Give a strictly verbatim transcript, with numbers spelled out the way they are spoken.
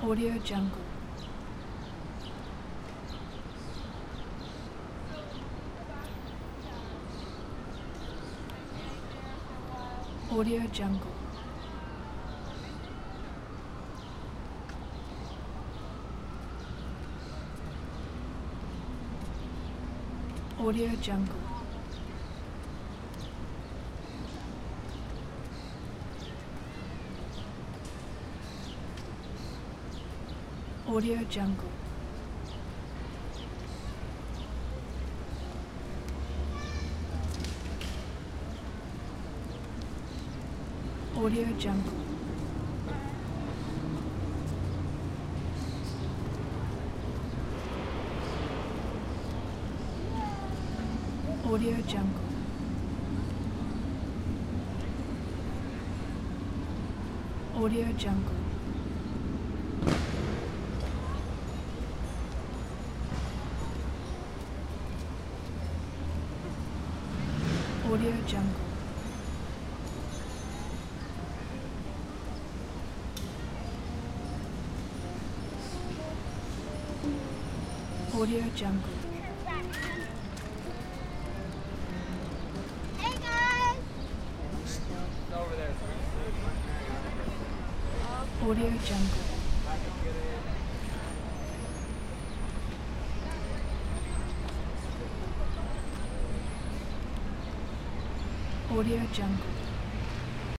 Audio Jungle. Audio Jungle. Audio Jungle. Audio Jungle. Audio Jungle. Audio Jungle. Audio Jungle. Audio Jungle. Audio Jungle. Hey guys! Over there. Audio Jungle. Audio Jungle.